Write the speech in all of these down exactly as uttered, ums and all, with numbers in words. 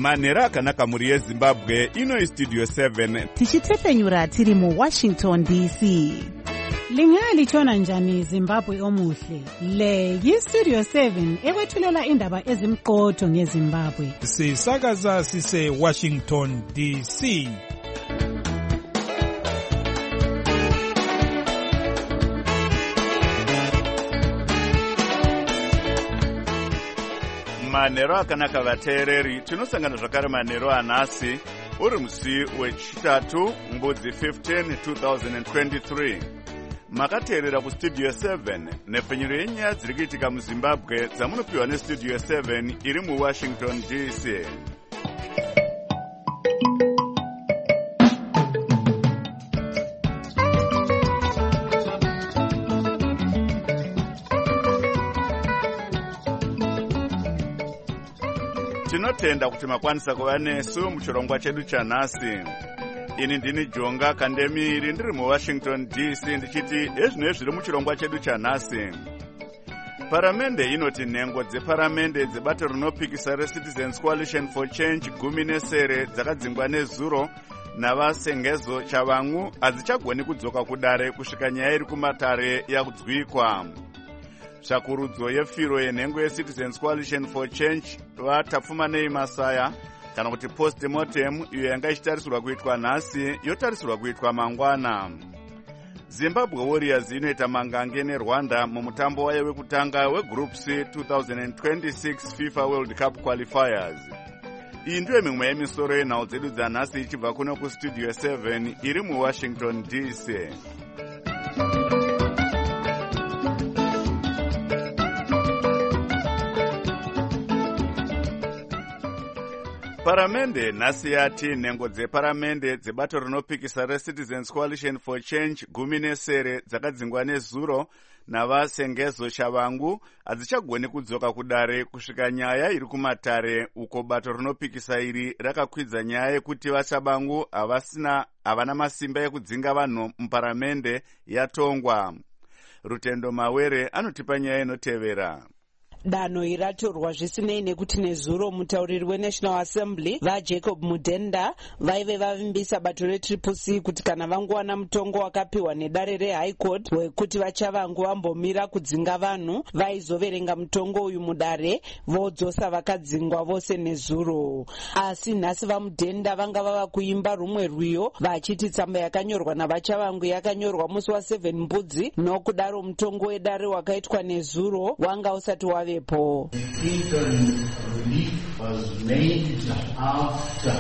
manhero akanaka muri yezimbabwe. Ino studio seven tichitefenyura tiri mu Washington D C. Lingalitshona njani Zimbabwe omuhle? Le yi-Studio seven ewethulela indaba ezimqotho ngeZimbabwe. Sisakaza sise Washington D C. manhero akanaka vateereri. Tinosangana zvakare manhero anhasi uri musi wechitatu mbudzi fifteen two thousand twenty-three. Makateerera kustudio seven nepfenyuro yenyaya dziri kuitika muZimbabwe dzamunopiwa nestudio seven iri muWashington D C. Tinotenda kuti makwanisa kuva nesu muchirongwa chedu chanhasi. Ini ndini Jonga Kandemiri ndiri muWashington D C ndichiti ezvino zviri muchirongwa chedu chanhasi. Paramende inoti nhengo dzeparamende dzebato rinopikisa reCitizens Coalition for Change gumi nesere dzakadzingwa nezuro navasengezo chavamwe hadzichagoni kudzoka kudare kusvika nyaya iri kumatare yakudzwikwa. Tsvakurudzo yefiro yenhengo yeCitizens Coalition for Change vatapfumanei Masaya kana kuti post-mortem iyo yanga ichitarisirwa kuitwa nhasi yotarisirwa kuitwa mangwana. Zimbabwe Warriors inoita mangange neRwanda mumutambo wayo wekutanga weGroup C twenty twenty-six FIFA World Cup Qualifiers. Iyi ndiyo mimwe yemisoro yenhau dzedu dzanhasi ichibva kuno kustudio seven iri muWashington D C. Paramende nhasi yati nhengo dzeparamende dzebato rinopikisa reCitizens Coalition for Change gumi nesere dzakadzingwa nezuro navasengezo chavamwe hadzichagoni kudzoka kudare kusvika nyaya iri kumatare uko bato rinopikisa iri rakakwidza nyaya yekuti vachavamwe havasina havana masimba ekudzinga vanhu muparamende yatongwa. Rutendo Mawere anotipa nyaya inotevera. Danho iratorwa zvisinei nekuti nezuro mutauriri weNational Assembly vaJacob Mudenda vaive vavimbisa bato retriple C kuti kana vangowana mutongo wakapiwa nedare reHigh Court wekuti vachavangu vambomira kudzinga vanhu vaizoverenga mutongo uyu mudare vodzosa vakadzingwa vose nezuro. Asi nhasi vaMudenda vanga vava kuimba rumwe rwiyo vachiti tsamba yakanyorwa navachavangu yakanyorwa musi waseven mbudzi nokudaro mutongo wedare wakaitwa nezuro wanga usati wave. The interim relief was made after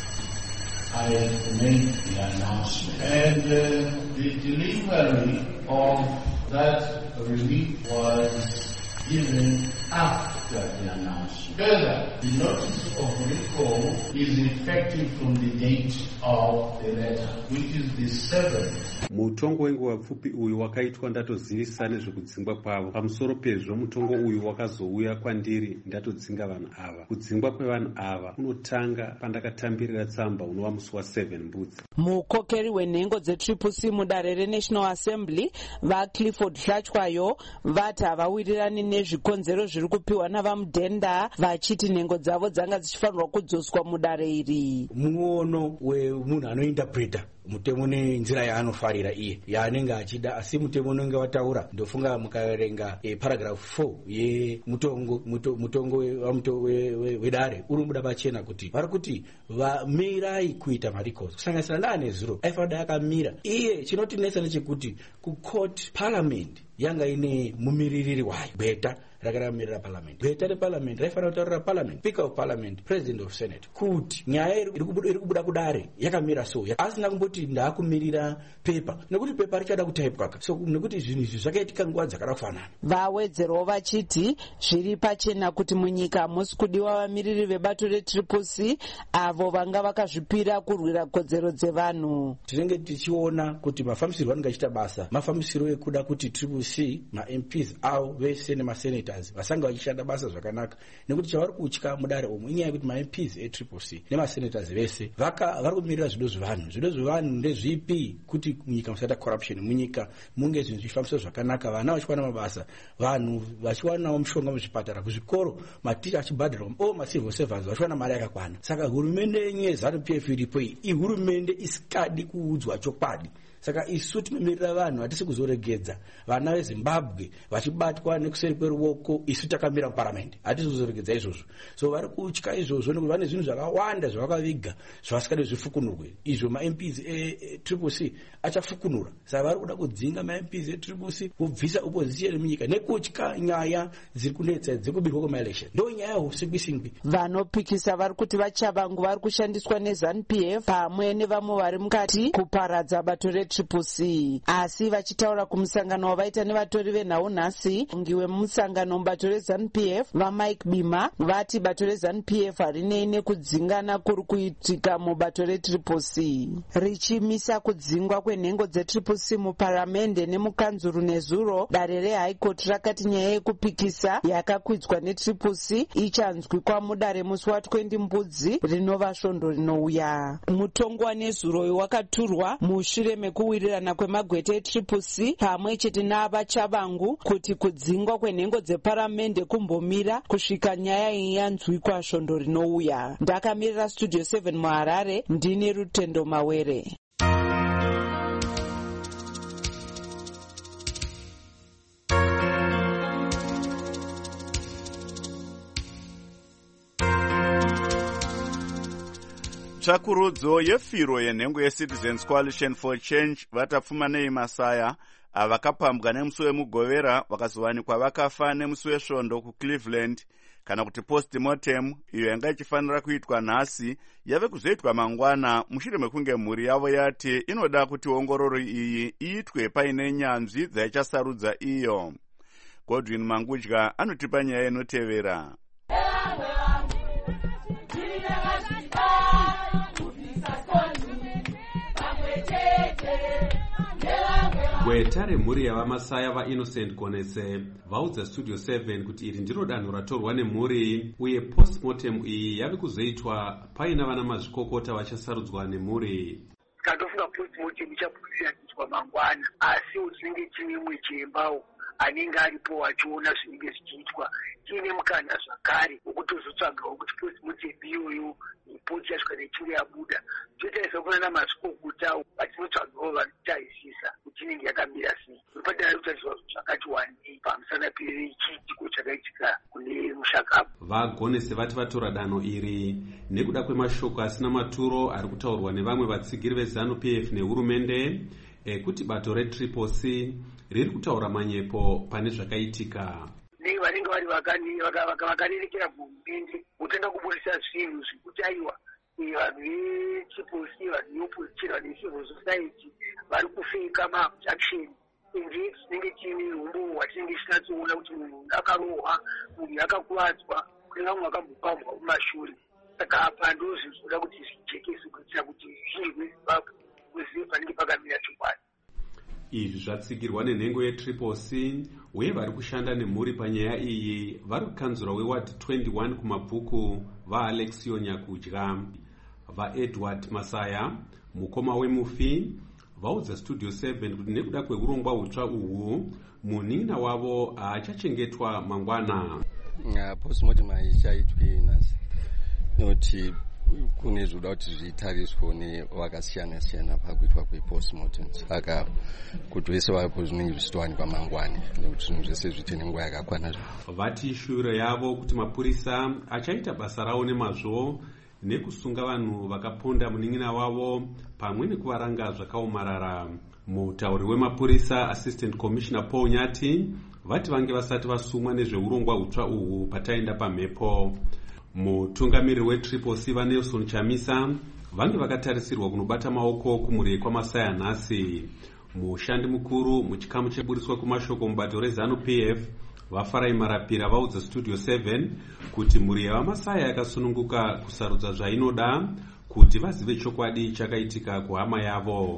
I made the announcement, and uh, the delivery of that relief was given after the announcement. Further, the notice of recall is effective from the date of the letter, which is the seventh. Mutongo wenguva pfupi uyu wakaitwa ndatozivisa nezvekudzingwa kwavo. Pamusoro pezvo mutongo uyu wakazouya kwandiri ndatodzinga vanhu ava. Kudzingwa kwevanhu ava kunotanga pandakatambirira tsamba unova musi waseven mbudzi. Mukokeri wenhengo dzetriple C mudare reNational Assembly vaClifford Hlatywayo vati havawirirani nezvikonzero zviri kupiwa navaMudenda vachiti nhengo dzavo dzanga dzichifanirwa kudzoswa mudare iri. Muono wemunhu anointerpreta mutemo nenzira yaanofarira iye yaanenge achida, asi mutemo unenge wataura ndofunga mukaverenga e, paragraph four yemutongo mutongo wedare uri muda pachena kuti vari kuti vamirai kuita maricals kusanganisira ndaane zuro aifanira akamira iye. Chinotinetsa nechekuti kucourt parliament yanga ine mumiririri wayo Beta rakaramirira parliament. Beta reparliament raifanira kutaurira parliament, speaker of parliament, president of senate kuti nyaya iri kubuda kudare yakamira so, asina kumboti ndakumirira pepa nekuti pepa richada kutaipwa so nekuti zvinhu izvi zvakaitika nguva dzakafanana. Vawedzerawo vachiti zviri pachena kuti munyika musi kudiwa vamiriri vebato retriple C avo vanga vakazvipira kurwira kodzero dzevanhu. Tinenge tichiona kuti mafambisirwo anenge achiita basa mafambisiro ekuda kuti triple C ma M Ps avo vese nemaseneta masenators vasanga vachishanda basa zvakanaka, nekuti chavari kutya mudare umu inyaya yekuti ma M Ps e triple C nemasenators vese vari kumirira zvido zvevanhu. Zvido zvevanhu ndezvipi? Kuti munyika musaita corruption, munyika munge zvinhu zvifambiswa zvakanaka, vana vachiwana mabasa, vanhu vachiwanawo mushonga muzvipatara, kuzvikoro maticha achibhadharwa, o macivil servants vachiwana mari yakakwana. Saka hurumende yenyu yeZANU P F iripo iyi ihurumende isikadi kuudzwa chokwadi. Saka isu tinomirira vanhu hatisi kuzoregedza vana veZimbabwe vachibatwa nekuseri kweruoko, isu takamira muparamendi hatisi kuzoregedza izvozvo. So vari kutya izvozvo nekuti vane zvinhu zvakawanda zvavakaviga zvavasikadi zvifukunurwe, izvo ma M Ps e triple C achafukunura. Saka vari kuda kudzinga ma M Ps e triple C kubvisa opposition munyika nekutya nyaya dziri kunetsa dzekubirwa kwemaelection. Ndo nyaya yehusikwisingwi. Vanopikisa vari kuti vachavangu vari kushandiswa neZANU P F pamwe nevamwe vari mukati kuparadza bato re triple C, asi vachitaura kumusangano wavaita nevatori venhau nhasi ngiwe mumusangano mubato reZANU P F vaMike Bima vati bato reZANU P F harinei nekudzingana kuri kuitika mubato retriple C, richimisa kudzingwa kwenhengo dzetriple C muparamende nemukanzuru nezuro. Dare reHigh Court rakati nyaya yekupikisa yakakwidzwa netriple C ichanzwikwa mudare musi wa20 mbudzi rinova svondo rinouya. Mutongo nezuro wakaturwa mushure mekuwirirana kwemagwete etriple C pamwe chete navachavangu kuti kudzingwa kwenhengo dzeparamende kumbomira kusvika nyaya yanzwikwa svondo rinouya. Ndakamirira Studio seven muHarare, ndine Rutendo Mawere. Tsvakurudzo yefiro yenhengo yeCitizens Coalition for Change vatapfuma nei Masaya avakapambwa nemusi wemugovera vakazowanikwa vakafa nemusi wesvondo kuCleveland kana kuti post-mortem iyo yanga ichifanira kuitwa nhasi yave kuzoitwa mangwana mushure mekunge mhuri yavo yati inoda kuti ongororo iyi iitwe paine nyanzvi dzaichasarudza iyo. Godwin Mangudya anotipa nyaya inotevera. Gweta remhuri yavaMasaya vaInnocent Konese vaudza Studio seven kuti iri ndiro danho ratorwa nemhuri uye postmortem iyi yave kuzoitwa paina vana mazvikokota vachasarudzwa nemhuri. Kandofunga postmortem ichapurisira kuitwa mangwana, asi uzinge chine mwechiembawo anenge aripo achiona zvinenge zvichiitwa tiine mukana zvakare wokutozotsvagawo kuti postmortem iyoyo ripoti yasvika nechinge yabuda totarisa kuna namazvikokota vatinotsvagawo vanotazisa kuti inenge yakamira sei. Topadara kutariswa zvakati wandei pamusana pechiitiko chakaitika kune Mushakapu. Vagonese vati vatora danho iri nekuda kwemashoko asina maturo ari kutaurwa nevamwe vatsigiri veZANU P F nehurumende ekuti bato retriple C riri kutaura manyepo pane zvakaitika. Nei vanenge vari vakarerekera kuhurumende kutenda kuburisa zvinhu zvekuti aiwa vanhu vetriple C, vanhu veopposition, vanhu vecivil society vari kufeka maabstraction indeed tinenge tiine humbo hwatinenge tisinatsoona kuti munhu akarohwa, munhu akakuvadzwa, kune vamwe vakambopambwa mumashure. Saka apa ndozvo zvinoda kuti zvijekese kuitira kuti zvinhu zveZimbabwe kuzive panenge pakamira chokwadi. Izvi zvatsigirwa nenhengo yetriple C uye vari kushanda nemhuri panyaya iyi vari kukanzura weward twenty-one kumabvuku vaAlexio Nyakudya. VaEdward Masaya mukoma wemufi vaudza Studio seven kuti nekuda kweurongwa hutsva uhwu munina wavo haachachengetwa mangwana. Postmortem haichaitwi nhasi noti kune zvoda kuti zvitariswe nevakasiyana siyana pakuitwa kwepostmortem. Saka kuti vese vapo zvinenge zvichitowanikwa mangwani nekuti zvinhu zvese zvite nenguva yakakwana. Vati shure yavo kuti mapurisa achaita basa ravo nemazvo nekusunga vanhu vakaponda munin'ina wavo pamwe nekuvaranga zvakaomarara. Mutauri wemapurisa Assistant Commissioner Paul Nyati vati vange vasati vasumwa nezveurongwa hutsva uhwu pataenda pamhepo. Mutungamiriri wetriple C vaNelson Chamisa vange vakatarisirwa kunobata maoko kumhuri kwaMasaya nhasi. Mushandi mukuru muchikamu cheburiswa kumashoko mubato reZANU P F vaFarai Marapira vaudza Studio seven kuti mhuri yavaMasaya yakasununguka kusarudza zvainoda kuti vazive chokwadi chakaitika kuhama yavo.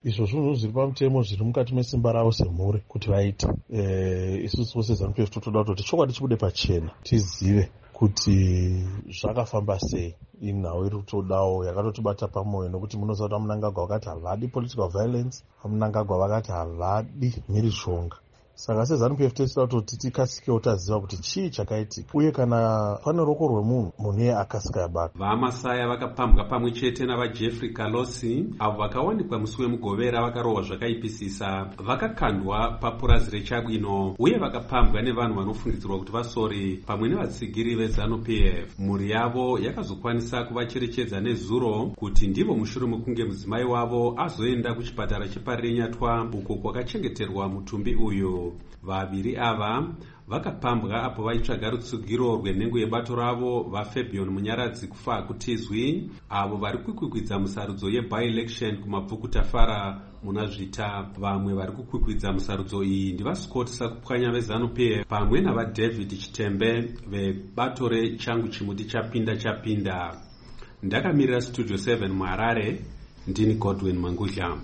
izvo zvinhu zviri pamutemo zviri mukati mesimba ravo semhuri kuti vaite. E, isusu seZANU P F totoda kutoti chokwadi chibude pachena tizive kuti zvakafamba sei. Inhau iri kutodawo yakatotibata pamwoyo nokuti munoziva kuti vaMunangagwa vakati havadi political violence, vaMunangagwa vakati havadi mhirizhonga. Saka seZANU P F totoda kuti tikasikewo taziva kuti chii chakaitika uye kana pane ruoko rwemunhu munhu iye akasika yabata. VaMasaya vakapambwa pamwe chete navaJeffrey Kalosi avo vakawanikwa musi wemugovera vakarohwa zvakaipisisa vakakandwa papurazi reChabwino uye vakapambwa nevanhu vanofungidzirwa kuti vasori pamwe nevatsigiri veZANU P F. Mhuri yavo yakazokwanisa kuvacherechedza nezuro kuti ndivo mushure mekunge mudzimai wavo azoenda kuchipatara chepaRenyatwa uko kwakachengeterwa mutumbi uyu. Vaviri ava vakapambwa apo vaitsvaga rutsugiro rwenhengo yebato ravo vaFabian Munyaradzi kufa hakutizwi avo vari kukwikwidza musarudzo yeby-election kumabvukutafara muna Zvita. Vamwe vari kukwikwidza musarudzo iyi ndivaScott Sakupwanya veZANU P F pamwe navaDavid Chitembe vebato reChangu Chimuti Chapinda Chapinda. Ndakamirira Studio seven muHarare, ndini Godwin Mangudla.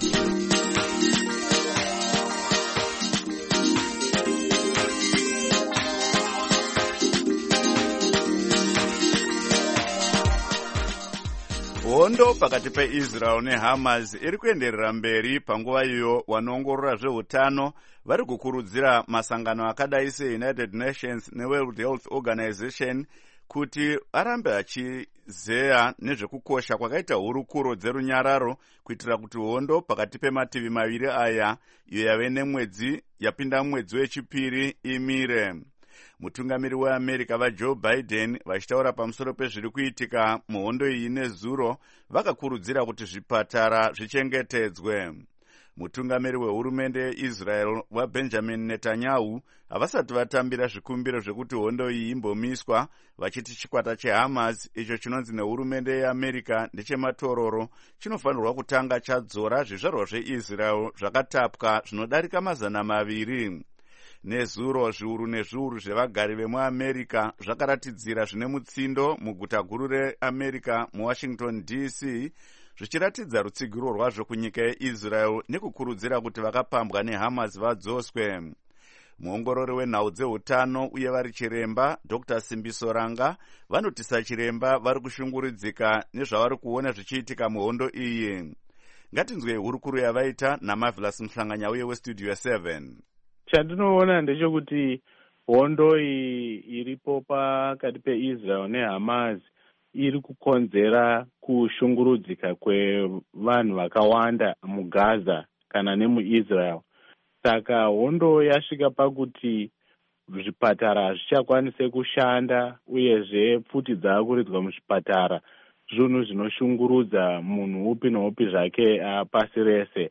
Hondo pakati peIsrael neHamas iri kuenderera mberi panguva iyo wanoongorora zveutano vari kukurudzira masangano akadai seUnited Nations neWorld Health Organization kuti arambe achizeya nezvekukosha kwakaita hurukuro dzerunyararo kuitira kuti hondo pakati pemativi maviri aya iyo yave nemwedzi yapinda mwedzi wechipiri imire. Mutungamiri weAmerica vaJoe Biden vachitaura pamusoro pezviri kuitika muhondo iyi nezuro vakakurudzira kuti zvipatara zvichengetedzwe. Mutungamiri wehurumende yeIsrael waBenjamin Netanyahu havasati vatambira zvikumbiro zvekuti hondo iyi imbomiswa, vachiti chikwata cheHamas icho chinonzi nehurumende yeAmerica ndechematororo chinofanirwa kutanga chadzora zvizvarwa zveIsrael zvakatapwa zvinodarika mazana maviri. Nezuro zviuru nezviuru zvevagari vemuAmerica zvakaratidzira zvine mutsindo muguta guru reAmerica muWashington D C zvichiratidza rutsigiro rwazvo kunyika yeIsrael nekukurudzira kuti vakapambwa neHamas vadzoswe. Muongorori wenhau dzeutano uye vari chiremba Doctor Simbisoranga vanoti sachiremba vari kushungurudzika nezvavari kuona zvichiitika muhondo iyi. Ngatinzwe hurukuro yavaita naMarvelous Mhlanganya uye weStudio seven. Chandinoona ndechekuti hondo iyi iripo pakati peIsrael neHamas iri kukonzera kushungurudzika kwevanhu vakawanda muGaza kana nemuIsrael. Saka hondo yasvika pakuti zvipatara hazvichakwanise kushanda uyezve pfuti dzaakuridzwa muzvipatara zvinhu zvinoshungurudza munhu upi noupi zvake uh, pasi rese.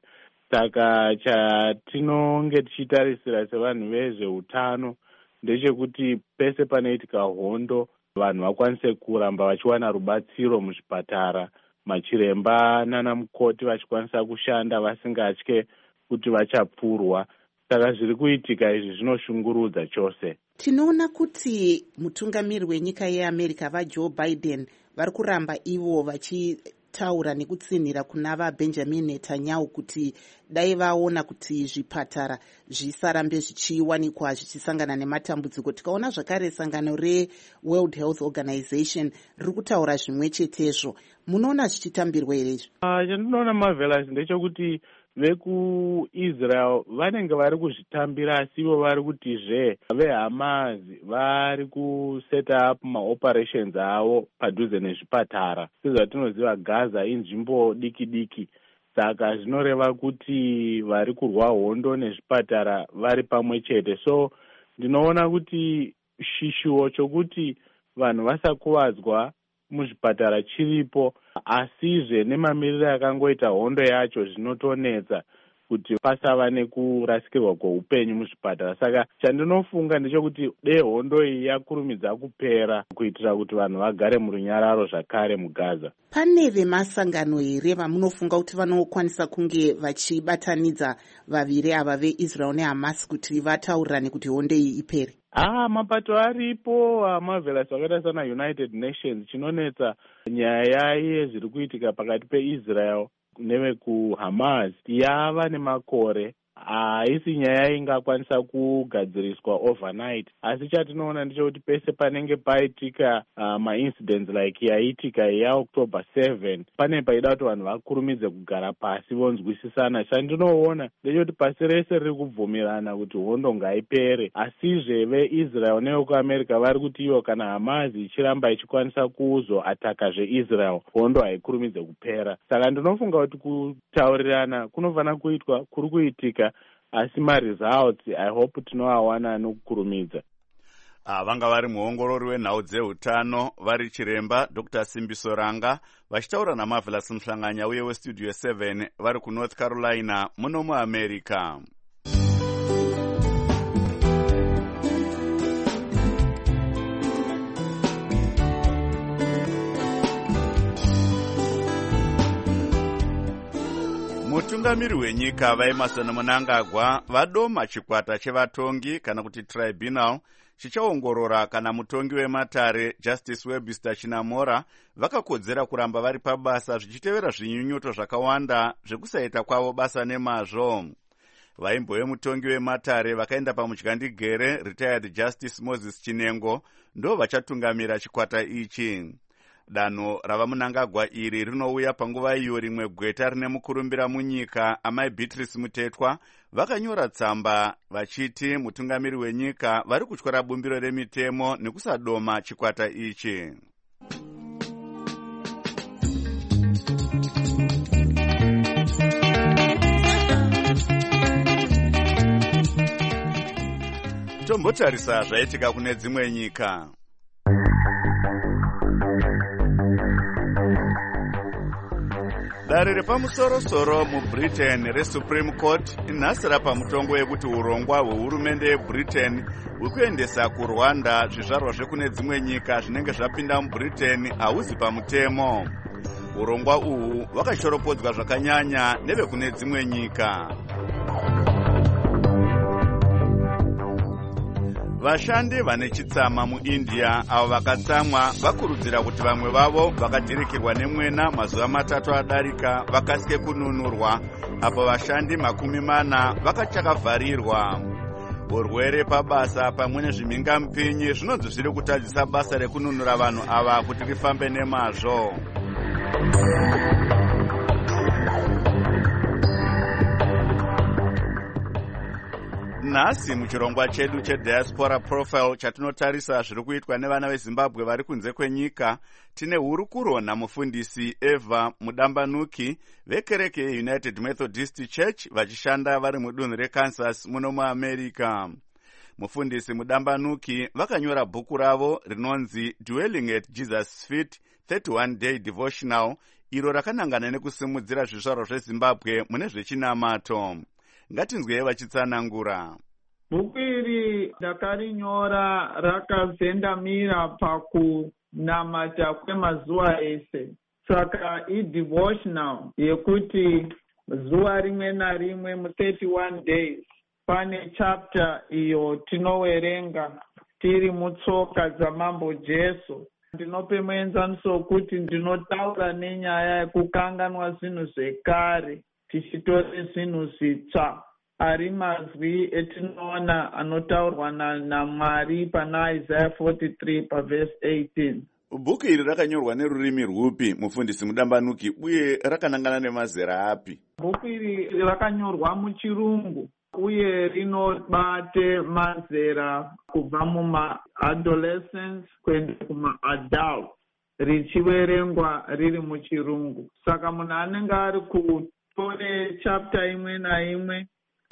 Saka chatinonge tichitarisira sevanhu vezveutano ndechekuti pese panoitika hondo vanhu vakwanise kuramba vachiwana rubatsiro muzvipatara, machiremba nana mukoti vachikwanisa kushanda vasingatye kuti vachapfurwa. Saka zviri kuitika izvi zvinoshungurudza chose. Tinoona kuti mutungamiri wenyika yeAmerica vaJoe Biden vari kuramba ivo vachitaura nekutsinhira kuna vaBenjamin Netanyahu kuti dai vaona kuti zvipatara zvisarambe zvichiwanikwa zvichisangana nematambudziko. Tikaona zvakare sangano reWorld Health Organization riri kutaura zvimwe chetezvo. Munoona zvichitambirwa here izvi? Uh, chandinoona Marvelous ndechekuti vekuIsrael vanenge vari kuzvitambira asi ivo vari kutizve veHamas vari kuseta up maoperations avo padhuze nezvipatara. Sezvatinoziva Gaza inzvimbo diki diki, saka zvinoreva kuti vari kurwa hondo nezvipatara vari pamwe chete. So ndinoona kuti shishuwo chokuti vanhu vasakuvadzwa muzvipatara chiripo, asizve nemamiriro akangoita hondo yacho zvinotonetsa kuti pasava nekurasikirwa kweupenyu muzvipatara. Saka chandinofunga ndechekuti dei hondo iyi yakurumidza kupera kuitira kuti vanhu vagare murunyararo zvakare muGaza. Pane vemasangano here vamunofunga kuti vanokwanisa kunge vachibatanidza vaviri ava veIsrael neHamas kuti vataurirane kuti hondo iyi ipere? Ah, mapato aripo Marvelous wakaita sana United Nations chinonetsa nyaya yezviri kuitika pakati peIsrael nevekuhamas yava nemakore. Haisi nyaya ingakwanisa kugadziriswa overnight, asi chatinoona ndechekuti pese panenge paitika uh, maincidents like yaitika yaoctober seven, pane paida kuti vanhu vakurumidze kugara pasi vonzwisisana. Chandinoona ndechekuti pasi rese riri kubvumirana kuti hondo ngaipere, asizve veisrael nevekuamerica vari kuti ivo kana hamazi ichiramba ichikwanisa kuzoataka zveisrael, hondo haikurumidze kupera. Saka ndinofunga kuti kutaurirana kunofanira kuitwa, kuri kuitika, asi maresults I hope tinoawana nokukurumidza. Ah, vanga vari muongorori wenhau dzeutano vari chiremba Doctor Simbiso Ranga vachitaura naMarvelous Mhlanganya uye westudio seven vari kuNorth Carolina muno muAmerica. Mutungamiri wenyika vaEmerson Mnangagwa vadoma chikwata chevatongi kana kuti tribunal chichaongorora kana mutongi wematare Justice Webster Chinamora vakakodzera kuramba vari pabasa zvichitevera zvinyunyuto zvakawanda zvekusaita kwavo basa nemazvo. Vaimbo vemutongi wematare vakaenda pamudyandigere retired Justice Moses Chinengo ndo vachatungamira chikwata ichi. Danho rava Mnangagwa iri rinouya panguva iyo rimwe gweta rine mukurumbira munyika amai Beatrice Mutetwa vakanyora tsamba vachiti mutungamiri wenyika vari kutyora bumbiro remitemo nekusadoma chikwata ichi. Tombotarisa zvaitika kune dzimwe nyika. Dare repamusoro-soro muBritain reSupreme Court inhasi rapa mutongo wekuti urongwa hwehurumende yeBritain hwekuendesa kuRwanda zvizvarwa zvekune dzimwe nyika zvinenge zvapinda muBritain hauzi pamutemo. Urongwa uhu hwakashoropodzwa zvakanyanya nevekune dzimwe nyika. Vashandi vane chitsama muIndia avo vakatsamwa vakurudzira kuti vamwe vavo vakadhirikirwa nemwena mazuva matatu adarika vakasike kununurwa, apo vashandi makumi mana vakachakavharirwa. Urwere pabasa pamwe nezvimhingamupinyi zvinonzi zviri kutadzisa basa rekununura vanhu ava kuti rifambe nemazvo. Nhasi muchirongwa chedu chediaspora profile chatinotarisa zviri kuitwa nevana veZimbabwe vari kunze kwenyika, tine hurukuro namufundisi Eva Mudambanuki vekereke yeUnited Methodist Church vachishanda vari mudunhu reKansas muno muAmerica. Mufundisi Mudambanuki vakanyora bhuku ravo rinonzi Dwelling at Jesus' Feet thirty-one day Devotional, iro rakanangana nekusimudzira zvizvarwa zveZimbabwe mune zvechinamato. Ngatinzwe vachitsanangura. Bhuku iri ndakarinyora rakazendamira pakunamata kwemazuva ese. Saka i-devotional yekuti zuva rimwe narimwe mu thirty-one days pane chapter iyo tinowerenga tiri mutsoka dzamambo Jesu. Ndinope muenzaniso kuti ndinotaura nenyaya yekukanganwa zvinhu zvekare tichitore zvinhu zvitsva, ari mazwi etinoona anotaurwa naMwari pana Isaiah forty-three paverse eighteen. Bhuku iri rakanyorwa nerurimi rwupi mufundisi Mudambanuki uye rakanangana nemazera api? Bhuku iri rakanyorwa muchirungu uye rinobate mazera kubva muma-adolescents kuenda kuma-adult, richiverengwa riri muchirungu. Saka munhu anenge ari kutore chapter imwe naimwe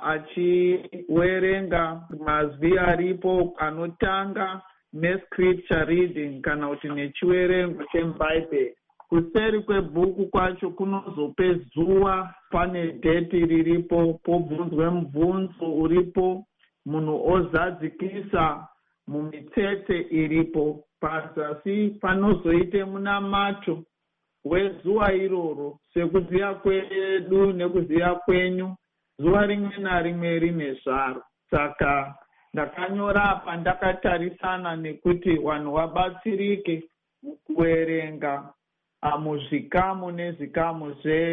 achiwerenga mazwi aripo anotanga nescripture reading kana kuti nechiwerengo chemubhaibheri. Kuseri kwebhuku kwacho kunozope zuva, pane dheti riripo, pobvunzwe mubvunzo uripo, munhu ozadzikisa mumitsetse iripo, pazasi panozoite munamato wezuva iroro. Sekuziva kwedu nekuziva kwenyu, zuva rimwe narimwe rine zvaro. Saka ndakanyora apa ndakatarisana nekuti vanhu vabatsirike mukuverenga muzvikamu nezvikamu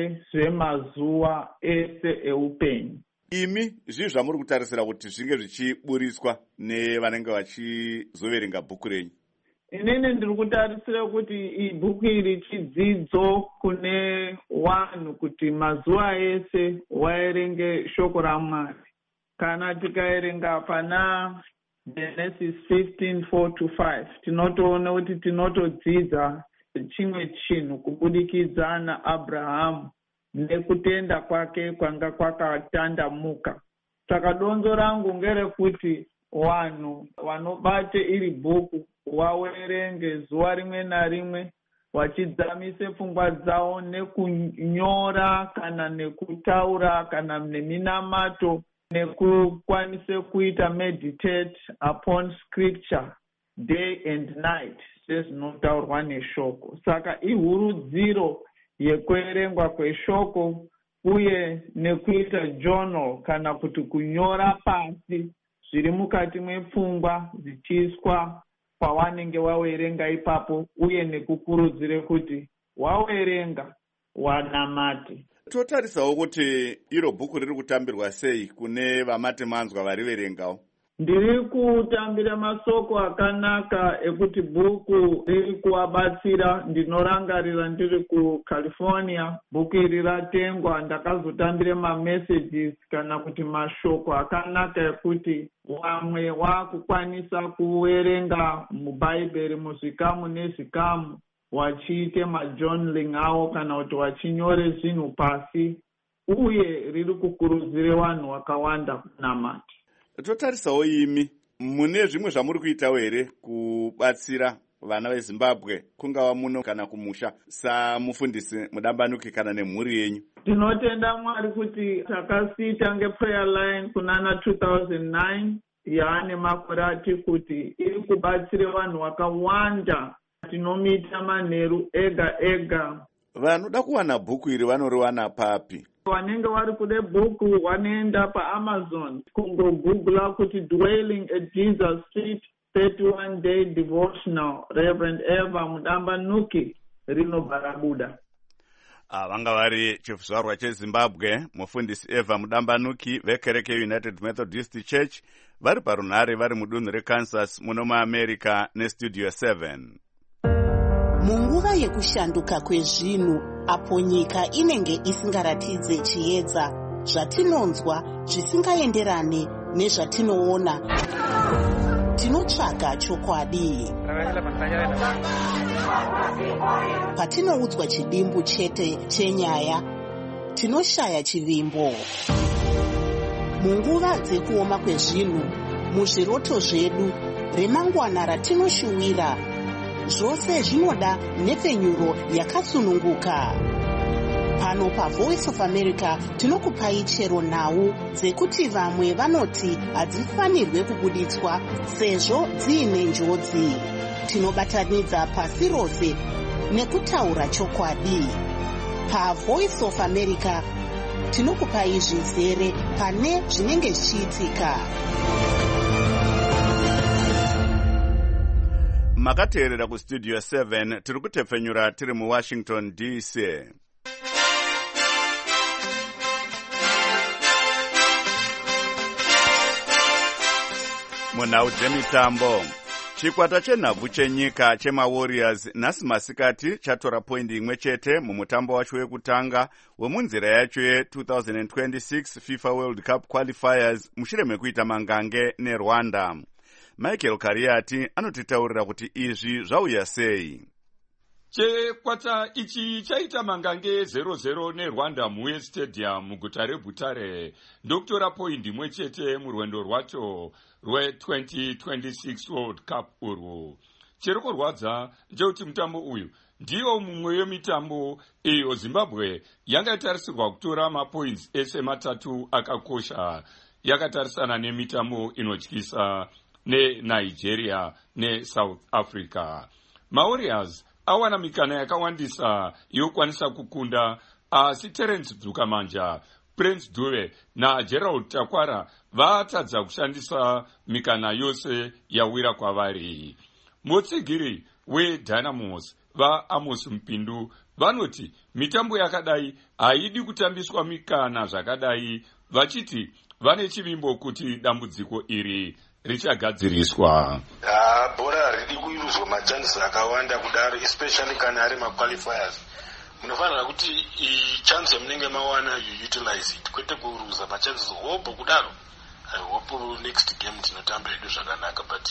zvemazuva ese eupenyu. Imi zvii zvamuri kutarisira kuti zvinge zvichiburiswa nevanenge vachizoverenga bhuku renyu? Inini ndiri kutarisira kuti ibhuku iri chidzidzo kune vanhu kuti mazuva ese vaerenge shoko raMwari. Kana tikaerenga pana Genesis fifteen four to five tinotoona kuti tinotodzidza chimwe chinhu kubudikidza naAbhurahama nekutenda kwake kwanga kwakatandamuka. Saka donzo rangu ngerekuti vanhu vanobate iri bhuku vawerenge zuva rimwe narimwe vachidzamise pfungwa dzavo nekunyora kana nekutaura kana neminamato nekukwanise kuita meditate upon scripture day and night sezvinotaurwa neshoko. Saka ihurudziro yekuerengwa kweshoko uye nekuita journal kana kuti kunyora pasi zviri mukati mepfungwa zvichiiswa pawanenge wawerenga ipapo uye nekukurudzire kuti wawerenga wanamate. Totarisawo kuti iro bhuku riri kutambirwa sei kune vamatemanzwa variverengawo? Ndiri kutambira masoko akanaka ekuti bhuku riri kuvabatsira. Ndinorangarira ndiri kuCalifornia, bhuku iri ratengwa, ndakazotambire mamessages kana kuti mashoko akanaka ekuti vamwe vakukwanisa kuverenga mubhaibheri muzvikamu nezvikamu wachiite majournaling avo kana kuti wachinyore zvinhu pasi, uye riri kukurudzire vanhu vakawanda kunamata. Totarisawo imi, mune zvimwe zvamuri kuitawo here kubatsira vana veZimbabwe kungava muno kana kumusha samufundisi mudambanuki kana nemhuri yenyu? Tinotenda Mwari kuti takasiita ngeprayer line kunana two thousand nine yaane makore ati kuti iri kubatsire vanhu vakawanda. Tinomita manheru ega ega. Vanoda kuwana bhuku iri vanoriwana papi? Vanenge vari kude bhuku vanoenda paAmazon kungogoogla kuti Dwelling at Jesus Street thirty-one day devotional Reverend Eva Mudambanuki rinobva rabuda. Vanga vari chifuzvarwa cheZimbabwe mufundisi Eva Mudambanuki vekereke United Methodist Church vari parunhare vari mudunhu reKansas muno muAmerica neStudio seven. Munguva yekushanduka kwezvinhu apo nyika inenge isingaratidze chiedza, zvatinonzwa zvisingaenderane nezvatinoona, tinotsvaga chokwadi. Patinoudzwa chidimbu chete chenyaya, tinoshaya chivimbo. Munguva dzekuoma kwezvinhu, muzviroto zvedu, remangwana ratinoshuwira, zvose zvinoda nhepfenyuro yakasununguka. Pano paVoice of America tinokupai chero nhau dzekuti vamwe vanoti hadzifanirwe kubuditswa sezvo dziine njodzi. Tinobatanidza pasi rose nekutaura chokwadi. PaVoice of America tinokupai zvizere pane zvinenge zvichiitika. Makateerera kuStudio seven tiri kutepfenyura tiri muWashington D C. Munhau dzemitambo, chikwata chenhabvu chenyika chemaWarriors nhasi masikati chatora poindi imwe chete mumutambo wacho wekutanga wemunzira yacho ye-twenty twenty-six FIFA World Cup Qualifiers mushure mekuita mangange neRwanda. Michael Kariati anotitaurira kuti izvi zvauya sei. Chikwata ichi chaita mangange zero zero neRwanda muWest Stadium muguta reButare ndokutora poindi imwe chete murwendo rwacho rwe-twenty twenty-six World Cup urwu. Chiri kurwadza ndechekuti mutambo uyu ndiwo mumwe wemitambo iyo Zimbabwe yanga itarisirwa kutora mapoints ese matatu akakosha, yakatarisana nemitambo inotyisa neNigeria neSouth Africa. MaWarriors awana mikana yakawandisa yokwanisa kukunda, asi Terence Dzukamanja, Prince Dube naGerald Takwara vatadza kushandisa mikana yose yawira kwavari. Mutsigiri weDynamos vaAmos Mupindu vanoti mitambo yakadai haidi kutambiswa mikana zvakadai, vachiti vane chivimbo kuti dambudziko iri richagadziriswa. Uh, bhora ridi kuiruzwa machances akawanda kudaro, especially kana ari maqualifiers. Munofanira kuti chance yamunenge mawana you utilize it, kwete kuruza machances. Hope kudaro, I hope next game tinotamba edu zvakanaka, but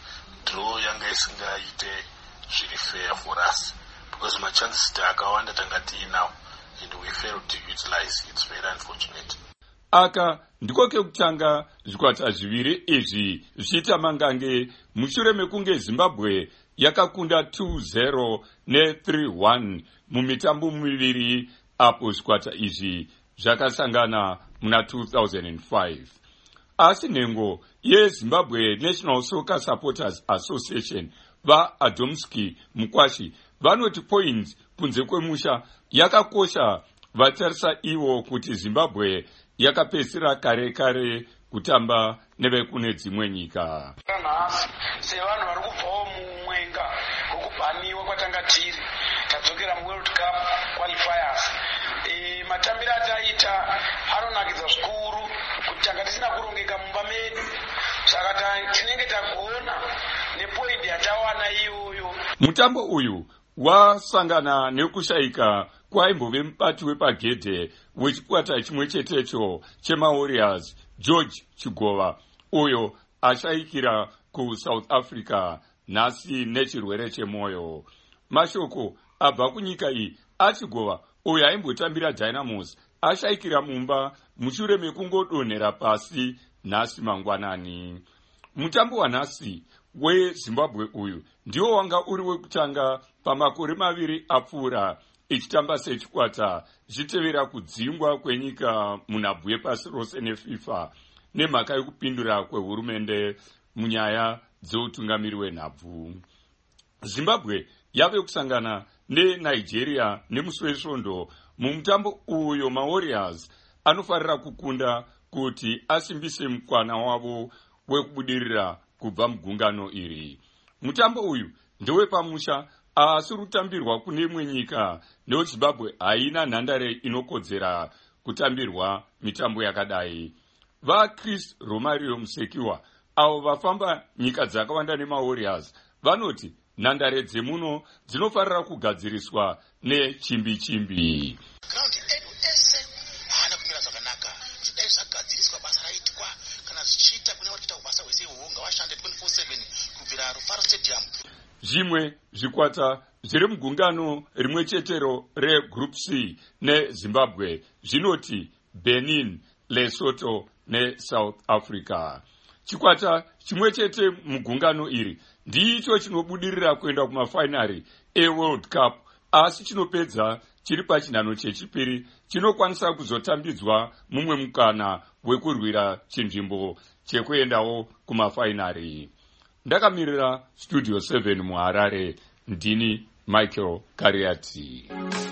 draw yanga isingaite zviri fair for us, because machances akawanda tanga tiinawo and we failed to utilize. It's very unfortunate. Aka ndiko kekutanga zvikwata zviviri izvi zvichiita mangange mushure mekunge Zimbabwe yakakunda two zero ne three one mumitambo miviri apo zvikwata izvi zvakasangana muna two thousand five. Asi nhengo yeZimbabwe National Soccer Supporters Association vaAdomski Mukwashi vanoti points kunze kwemusha yakakosha vatarisa ivo kuti Zimbabwe yakapedzisira kare kare kutamba nevekune dzimwe nyika. Nhasi sevanhu vari kubvawo mumwenga wokubhaniwa kwatanga tiri tadzokera muWorld Cup qualifiers. E, matambiro ataita anonakidza zvikuru kuti tanga tisina kurongeka mumba medu, saka tinenge tagona nepoindi yatawana iyoyo. Mutambo uyu wasangana nekushayika kwaimbove mubati wepagedhe wechikwata chimwe chetecho chemaWarriors George Chigova, uyo ashayikira kuSouth Africa nhasi nechirwere chemwoyo. Mashoko abva kunyika iyi aChigova, uyo aimbotambira Dynamos, ashayikira mumba mushure mekungodonhera pasi nhasi mangwanani. Mutambo wanhasi weZimbabwe uyu ndiwo wanga uri wekutanga pamakore maviri apfuura ichitamba sechikwata zvichitevera kudzingwa kwenyika munhabvu yepasi rose neFIFA nemhaka yekupindura kwehurumende munyaya dzeutungamiri hwenhabvu. Zimbabwe yave kusangana neNigeria nemusi wesvondo mumutambo uyo maWarriors anofarira kukunda kuti asimbise mukwana wavo wekubudirira kubva mugungano iri. Mutambo uyu ndewepamusha asi rutambirwa kune imwe nyika, nekuti Zimbabwe haina nhandare inokodzera kutambirwa mitambo yakadai. VaChris Romario Musekiwa avo vafamba nyika dzakawanda nemaWarriors vanoti nhandare dzemuno dzinofarira kugadziriswa nechimbi chimbi. Ground edu ese haana kumira zvakanaka. Dai zvagadziriswa basa raitwa kana zvichiita kune vari kuita kubasa hwese ihwohwo ngavashande twenty-four seven kubvira Rufaro Stadium. Zvimwe zvikwata zviri mugungano rimwe chetero reGroup C neZimbabwe zvinoti Benin, Lesotho neSouth Africa. Chikwata chimwe chete mugungano iri ndicho chinobudirira kuenda kumafainari eWorld Cup, asi chinopedza chiri pachinhano chechipiri chinokwanisa kuzotambidzwa mumwe mukana wekurwira chinzvimbo chekuendawo kumafainari. Ndakamirira Studio seven muHarare, ndini Michael Kariati.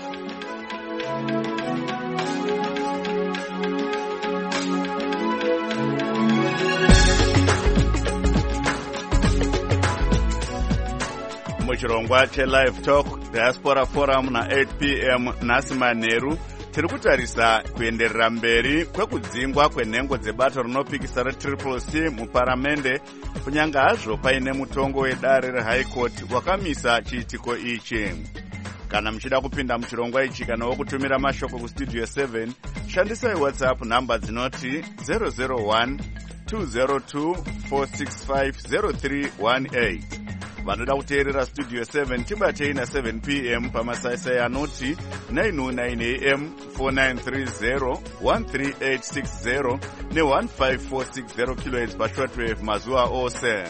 Muchirongwa cheLive Talk Diaspora Forum na eight p m nhasi manheru tiri kutarisa kuenderera mberi kwekudzingwa kwenhengo dzebato rinopikisa reTriple C muparamende, kunyange hazvo paine mutongo wedare reHigh Court wakamisa chiitiko ichi. Kana muchida kupinda muchirongwa ichi kana wokutumira mashoko kustudio seven, shandisai WhatsApp namba dzinoti zero zero one two zero two four six five zero three one eight. Vanoda kuteerera Studio seven tibatei na seven p m pamasaisai anoti nine oh nine a m four nine three zero one three eight six zero ne one five four six zero kilohertz pashortwave mazuva ose.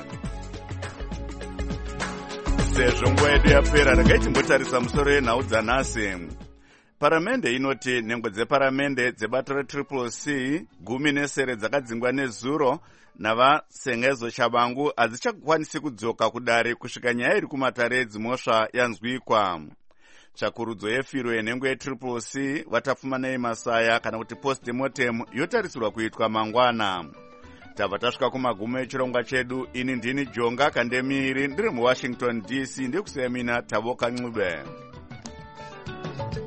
Sezvo nguva yedu yapera, regai timbotarisa musoro yenhau dzanhasi. Paramende inoti nhengo dzeparamende dzebato reTriple C gumi nesere dzakadzingwa nezuro navasengezo Chabangu hadzichakwanisi kudzoka kudare kusvika nyaya iri kumatare edzimhosva yanzwikwa. Tsvakurudzo yefiro yenhengo yeTriple C vatapfumanei Masaya kana kuti postmortem yotarisirwa kuitwa mangwana. tabva tasvika kumagumo echirongwa chedu. Ini ndini Jonga Kandemiri ndiri muWashington D C, ndikusiya mina Tavoka Ncube.